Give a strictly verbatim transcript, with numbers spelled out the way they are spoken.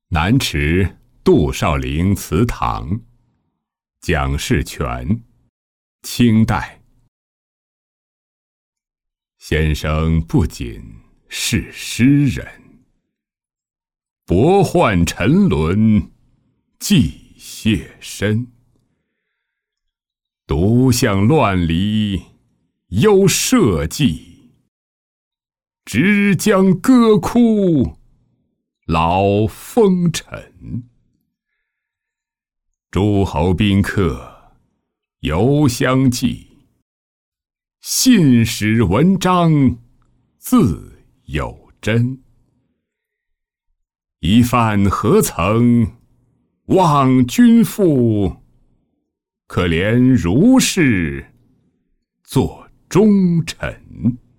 南池杜少陵祠堂，蒋士权，清代。先生不仅是诗人，博宦沉沦，寄谢身。独向乱离忧社稷，直将歌哭老风尘。诸侯宾客犹相继，信史文章自有真。一饭何曾忘君父，可怜如是作忠臣。